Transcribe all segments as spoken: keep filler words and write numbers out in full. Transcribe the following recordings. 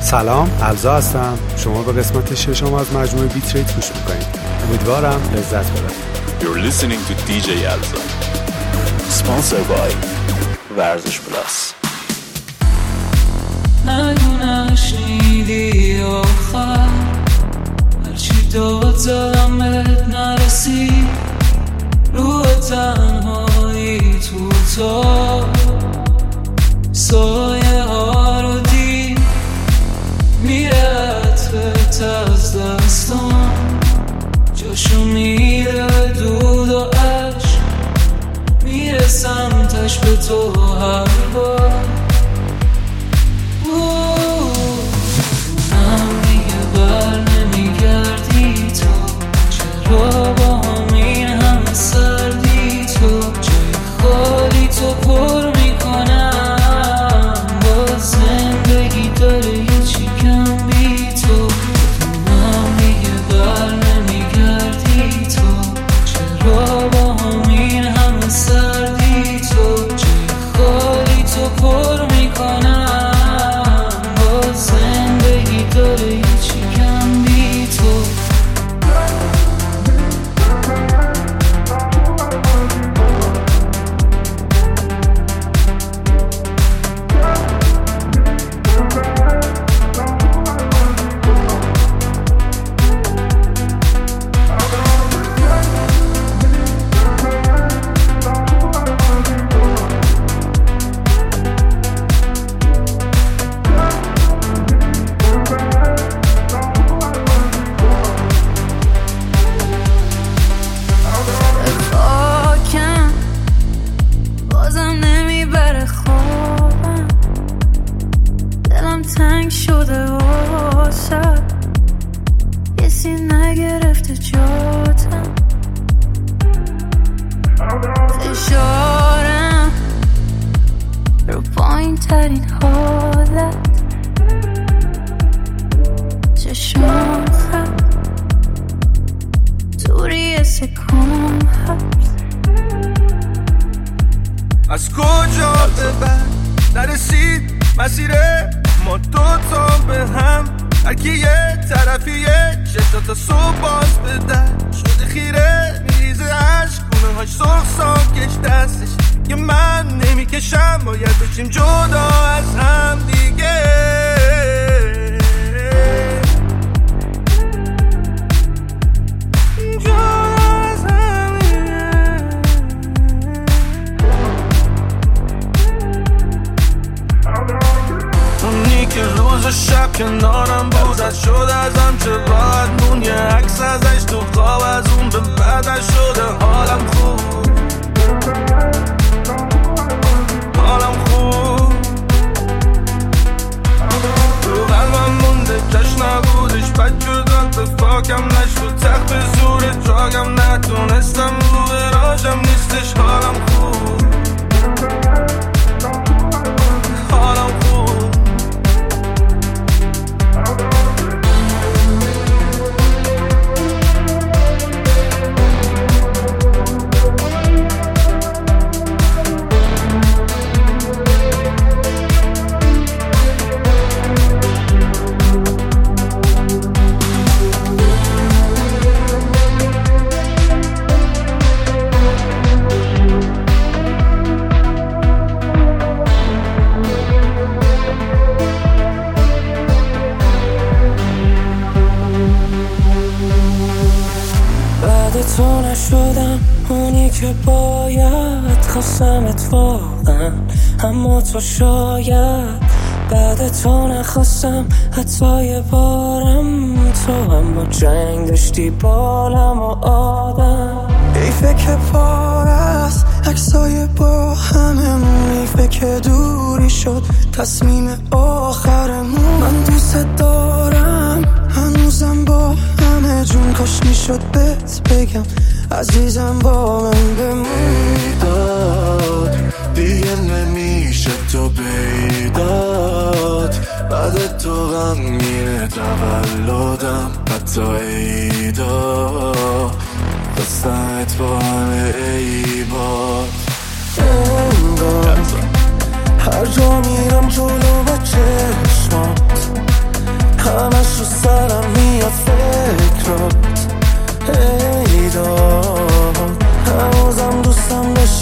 سلام، الزا هستم. شما به قسمت ششم از مجموعه بیت ریت گوش میکنید. امیدوارم لذت ببرید. You're listening to دی جی الزا. Sponsored by ورزش پلاس. نگو نشنیدی آخر هرچی داد زدم بهت نرسید روح تنهایی تو تا سایه ها رو دید میره عطفت از دستان جاشو میره دود و عشق میره سمتش به تو هر بار بر نمیگردی تو چرا با همین همه سردی تو جای خالی تو پر میکنم با زندگی داره یه چی کم بی تو من دیگه بر نمیگردی تو چرا با همین همه سردی تو جای خالی تو پر میکنم با زندگی داره یه چی کم بی تو از کجا به بعد نرسید مسیر ما دوتا به هم هرکی یه طرفیه چشتا صبح باز بده شده خیره میریزه عشق گونه هاش سرخ ساکش دستش که من نمیکشم باید بشیم جدا از هم دیگه که روز و شب کنارم بود از شد ازم چه راحت مون یه عکس ازش تو خواب از اون به بعدش شده حالم خوب حالم خوب تو قلبم مونده کش نبودش بد جداد به فاکم نشد تخت به زور جاگم نتونستم رو براجم نیستش حالم خوب حالم خوب تو نشدم اونی که باید خواستم اتفاقا اما تو شاید بعد تو نخواستم حتی یه بارم تو هم با جنگ داشتی بالم و آدم ایفه که پار است عکسای با هممون ایفه که دوری شد تصمیم آخرمون من دوست دارم هنوزم با همه جون کاش میشد بهت بگم عزیزم با من بمون داد دیگه نمیشه تو بیداد بعد تو غمگینه تولدم حتی ایدا دستت با همه ایباد انگار هر جا میرم جلو و چشمات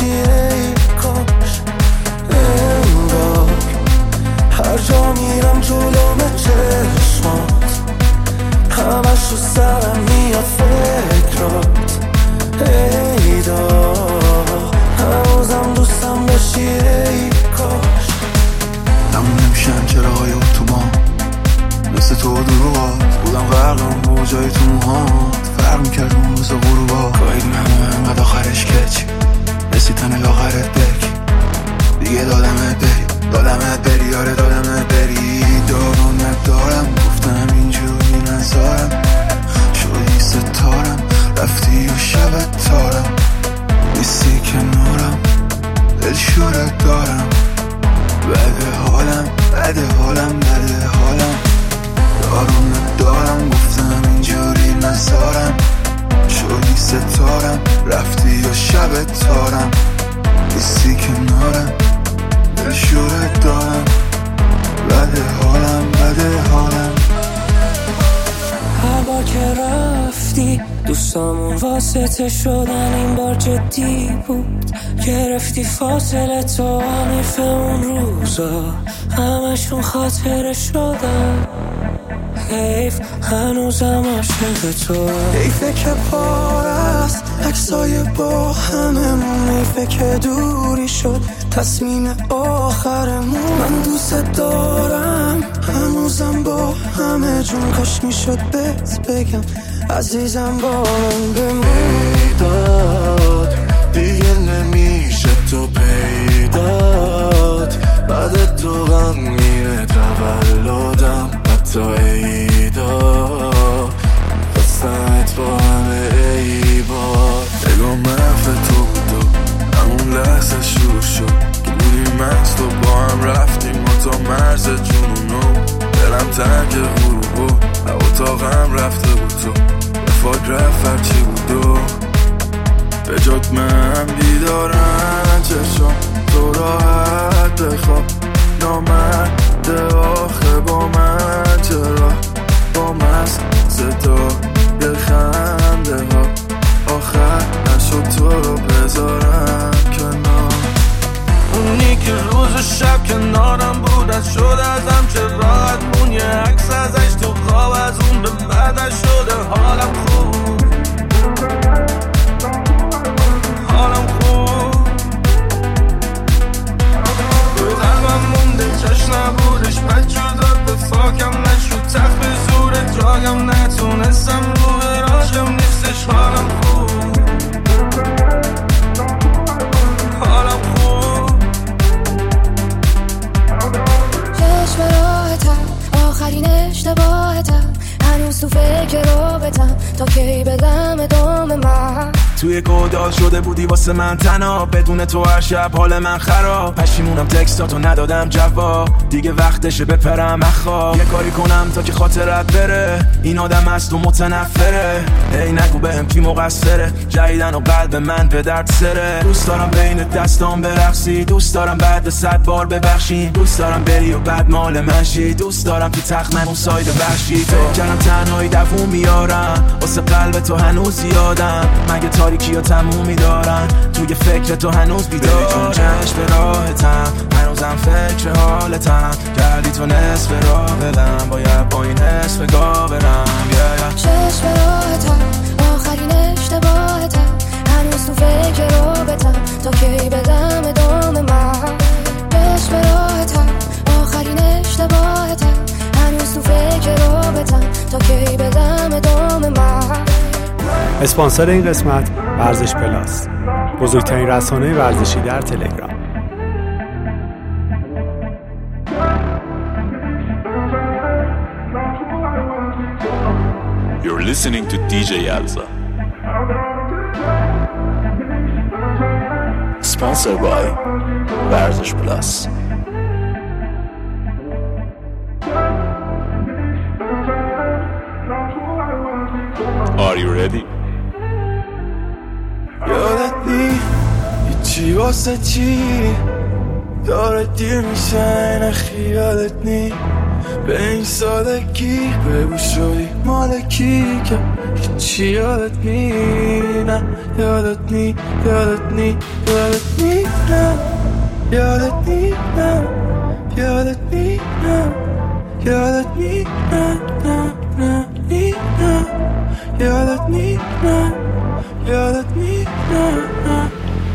بشی ای کاش. انگار هر جا میرم جلوم چشمات، همش رو سرم میاد فکرات. ای دار هنوزم دوستم بشی ای کاش. تموم نمیشن چراهای اتوبان، مثل تو دروغات بودم غرقم موجای تو موهات. فرق میکرد اون روز غروبات، گاهیدیم همه انقدر آخرش کچ رسید تا نلاغرت بک. دیگه دادمت بری دادمت بری یاره دادمت بری. دارونت دارم گفتم اینجوری نزارم، شدی ستارم رفتی و شبت تارم. نیستی کنارم دل شورت دارم، بده حالم بده حالم بده حالم. دارونت دارم گفتم اینجوری نزارم، شدی ستارم رفتی و شبت تارم. نیستی کنارم دل شورت دارم، بده حالم بده حالم. هر بار که رفتی دوستامون واسطه شدن، این بار جدی بود. گرفتی فاصله تو حیف اون روزا، همشون خاطره شدن. حیف هنوزم عاشق تو، حیفه که پار است عکسای با هممون، حیفه که دوری شد تصمیم آخرمون. من دوست دارم هنوزم با همه جون، کاش میشد بهت بگم عزیزم با من بمون. داد دیگه نمیشه تو پیدات، بعد تو غمگینه تولدم حتی ایدا. خواستمت با همه ای بار، نگاه محف تو بود و همون لحظه شروع شد که بودیم مست و با هم رفتیم ما تا مرز جنونو. دلم تنگ غروب و اتاقم رفته بود تو، به فاک رفت هرچی بود و به جات من بیدارم چشم تو راحت بخواب. نامرده آخه با من چرا با مست صدا یه خنده ها آخر نشد تو رو بذارم کنار. اونی که روز و شب کنارم بود از شد ازم چه راحت اون یه عکس ازش تو خواب، از اون به بعدش شده حالم خوب حالم خوب. تو قلبم مونده چش نبودش بد شد به فاکم نشد تخت به زور جاگم نتونستم رو به راجم نیستش حالم خوب حالم خوب. چشم راحتم آخرین اشتباهتم، هنوز تو فکر رابطم تا کی بدم ادامه. من توی گودال شده بودی واسه من تنها، بدون تو هر شب حال من خراب. پشیمونم تکستاتو ندادم جواب، دیگه وقتشه بپرم اخواب. یه کاری کنم تا که خاطرت بره، این آدم از تو متنفره. ای نگو بهم کی مقصره، جدیدن و قلب من به درد سره. دوست دارم بین دستام برقصی، دوست دارم بعد صد بار ببخشی، دوست دارم بری و بعد مال من شی، دوست دارم تو تخت من اون ساید وحشی. فکر کردم تنهایی دووم میارم، واسه قلب تو هنوز یادم. مگه تاریکی ها تمومی دارن، توی فکر تو هنوز بیدار. چون چشم به راحتم هنوزم فکر حالتم، کردی تو نصف راه بدم باید با این حس بگاه برم. yeah. چشم راحتم آخرین اشتباهتم، هنوز تو فکر رابطم تا کی بدم ادامه. من چشم راحتم آخرین اشتباهتم، هنوز تو فکر رابطم تا کی بدم ادامه. من اسپانسر این قسمت ورزش پلاس، بزرگترین رسانه ورزشی در تلگرام. You're listening to دی جی Alza. Sponsored by ورزش پلاس. Are you ready? یادت نی هیچی واسه چی داره دیر میشه، نخی یادت نی به این سادگی بگو شدی مالکی که هیچی یادت نی. نه یادت نی یادت نی یادت یادت میرم یادت میرم یادت میرم نه میرم یادت میرم یادت میرم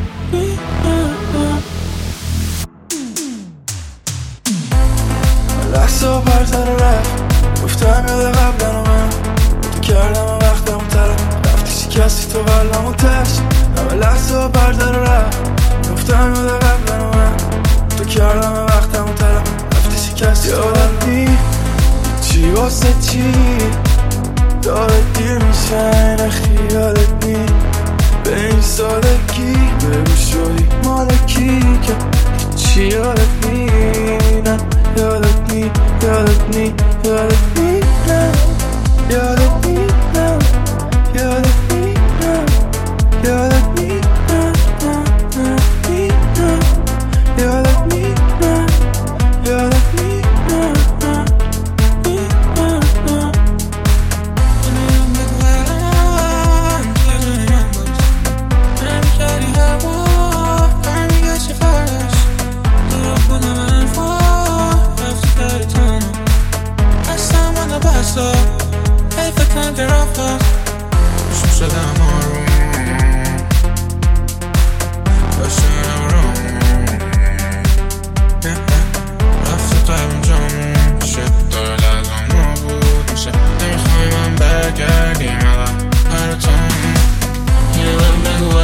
لحظه برتر رفت گفتم یاد قبلن و من تو کردم و وقتم طرف رفتی شکستی تو قلم و تشت همه لحظه برتر رفت گفتم یاد قبلن و من تو کردم و وقتم طرف رفتی شکستی یادت نی چی واسه چی داره دیر میشه نخی یادت نی به این سادگی بگو شوی مالکی که چی یادت نی نه یادت نی یادت نی یادت نی نه یادت نی نه یادت نی نه یادت نی نه نه نی نه یادت نی نه یادت نی نه نی نه حیف کن که رفتم شم شدم آروم باشم روم رفت قلبم جامون میشه داره لازم نبود میشه نمیخوای من برگردیم الان براتون یه من بگو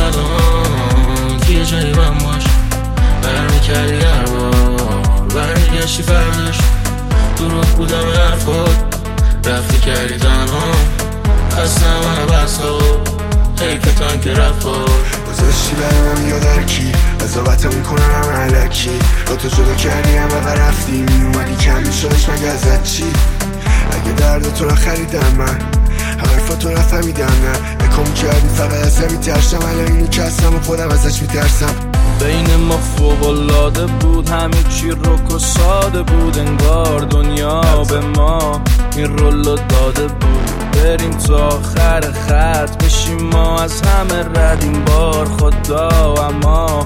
الان کیه جایی من باش برمی کردی هر بار برمیگشتی فردش دروغ بودم حرفات رفتی کردی تنها اصلا من بسا حیفتان که رفتار گذاشتی برای من یادرکی قضاوتم میکنم هم علکی با تو جدا کردی هم و رفتی میومدی کم میشدش مگه ازت چی اگه درد تو را خریدم من حرفا تو را فهمیدم نه نکام کردی فقط ازم میترسم الان اینو که هستم و خودم ازش میترسم بین ما فوق‌العاده بود همه چی رک و ساده بود انگار دنیا به ما این رولو داده بود بریم تا آخر خط بشیم ما از همه رد این بار خدا اما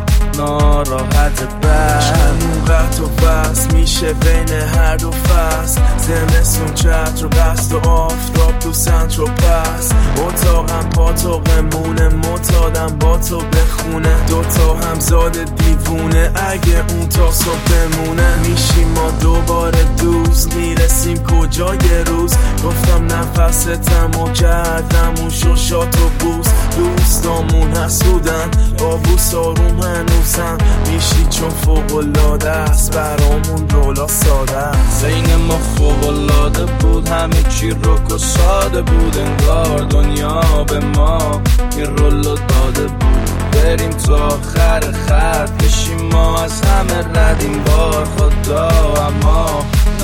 ناراحت بشمون قطع و بس میشه بین هر دو فصل زمستون چتر و بست و آفتاب تو سنتر و پس اتاقم پاتاقمونه متادم با تو بخونه دوتا همزاد دیوونه اگه اون تا صبح بمونه میشیم ما دوباره دوست میرسیم کجای روز گفتم نفستم و کردم اون شوشات و بوس دوستامون حسودن با بوس آروم هنوزم میشی چون فوق‌العاده است برامون رولا ساده است بین ما فوق‌العاده بود همه چی رک و ساده بود انگار دنیا به ما این رولو داده بود بریم تا آخر خط بشیم ما از همه رد این بار خدا اما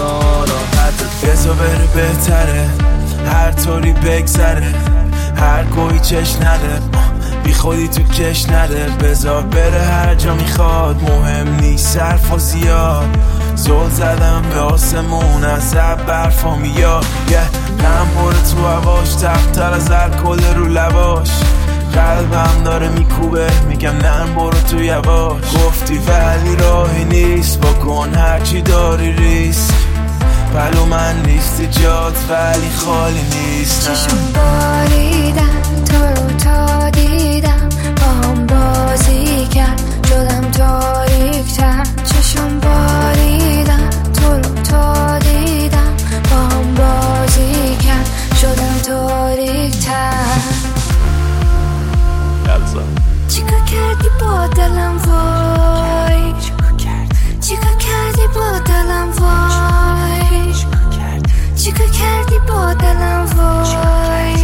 ناراحت بزا بره بهتره هر طوری بگذره هر کوی چش نده بی خودی تو کش نده بذار بره هر جا میخواد مهم نیست صرف و زیاد زل زدم به آسمون از عب برفا میاد یه هم بره تو هواش تختر از الکل رو لباش قلبم داره میکوبه میگم نرم برو تو یواش گفتی ولی راهی نیست بکن هرچی داری ریسک پلو من نیستی جات ولی خالی نیستم چشم باریدم تو رو تا دیدم با هم بازی کرد شدم تاریک‌تر چشم باریدم تو رو تا دیدم با هم بازی کرد شدم تاریک‌تر چیکار کردی با دلم وای چیکار کردی با دلم وای چیکار کردی با دلم وای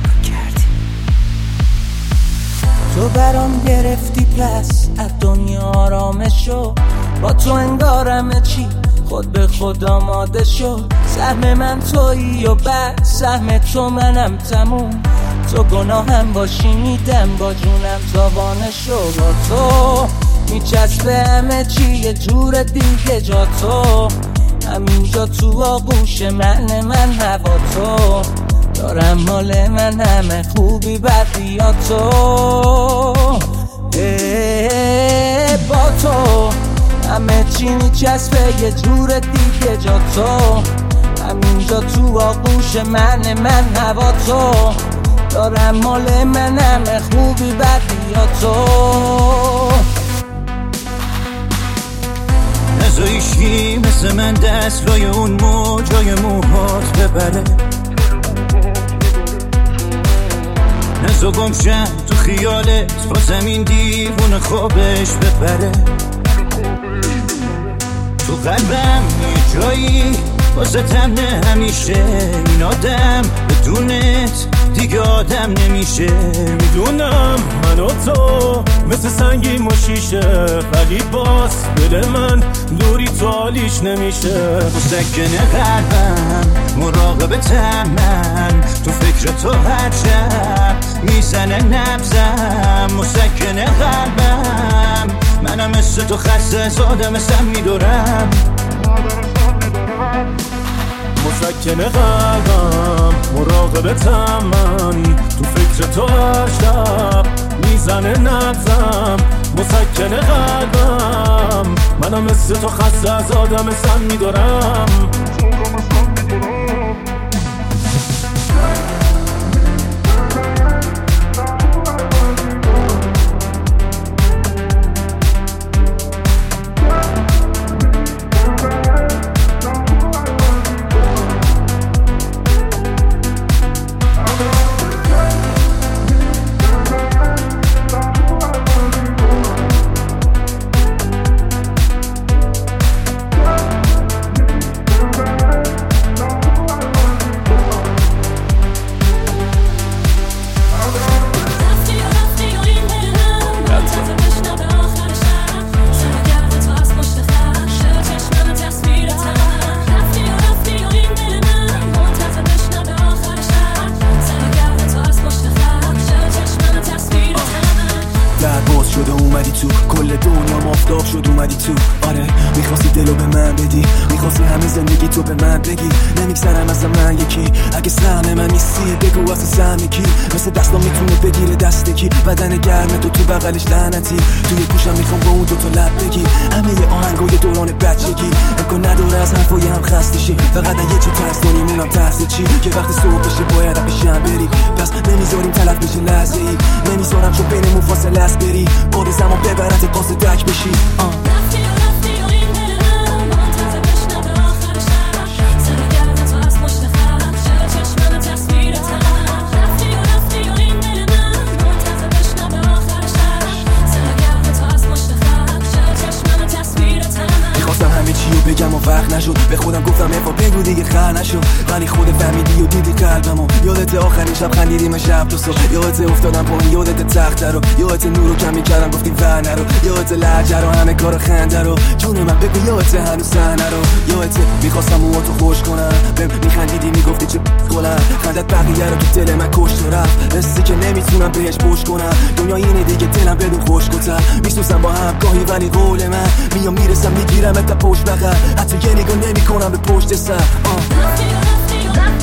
تو برام گرفتی پس از دنیا آرامش شو با تو انگارم چی خود به خود آماده شو سهم من تویی و بعد سهم تو منم تموم تو گناهم باشی میدم با جونم تاوانه شو با تو میچسبه همه چی یه جور دیگه جا تو همینجا تو آغوش من من هوا تو دارم مال من همه خوبی بدی یا تو با تو همه چی میچسبه یه جور دیگه جا تو، همینجا تو آغوش من من هوا تو، دارم مال من همه خوبی بدی یا تو. نزایشی مثل من دست لای اون موجای موهات ببره، نزا گمشم تو خیالت با زمین دیوون خوابش ببره. تو قلبم یه جایی واسطم نه همیشه، این آدم بدونت دیگه آدم نمیشه. میدونم من و تو مثل سنگیم و شیشه، ولی باز دل من دوری تو حالیش نمیشه. مسکن قلبم مراقبتم من، تو فکر تو هر شب میزنه نبزم. مسکن قلبم منم مثل تو خسته از آدم سم میدورم. مسکن قلبم مراقبتم من، تو فکر تو هر شب میزنه نبزم. مسکن قلبم منم مثل تو خسته از آدم سم میدارم. شده اومدی تو کل دنیا مافتاب شد اومدی تو. آره میخواستی دلو به من بدی، میخواستی همه زندگی تو به من بگی. نمیگذرم از من یکی، اگه سهم من نیستی بگو واسه سهم کی. مثل دستام میتونه بگیره دست کی، بدن گرم تو تو بغلش لعنتی. توی گوشم میخوام با اون دوتا لب بگی، همه آهنگای دوران بچگی. امکان نداره از حرفای هم خسته شی، فقط یه چو ترس کنیم اونم ترس چی که وقتی صبح بشه باید پیشم بری. پس نمیذاریم تلف بشه لحظه ای، نمیذارم چون بینمون فاصله است بری. باد زمان ببرت قاصد دک بشی. آه رفتی و رفتی و این دل من منتظر بشنبه آخر شب. سر گرد تو از پشت خط شد چشمن تصویر تن. رفتی و رفتی و این دل من منتظر بشنبه آخر شب. سر گرد تو از پشت خط شد چشمن تصویر تن. میخواستم همه چی رو بگم و وقت نشد، به خودم گفتم افا بگو دیگه خر نشد. ولی خود فهمیدی و دیدی قلبمو. یادت آخرین شب خندیدیم شب تو صبح، یادت افتادم پایین، یادت تخت رو، یادت نورو کم میکردم گفتیم ور نرو، یادت لهجه رو همه کار خنده رو. جون من بگو یادت هنوز صحنه رو، یادت میخواستم موهاتو خوش کنم، بهم میخندیدی میگفتی چه گلم. خندت بقیه رو تو دل من کشت و رفت، حسی که نمیتونم بهش پشت کنم. دنیا اینه دیگه دلم بدون خوشگذر، میسوزم با هم گاهی ولی قول من میام میرسم میگیرم تا پشت بغل، حتی یه نگاه نمیکنم به پشت سر. رفتی و رفتی و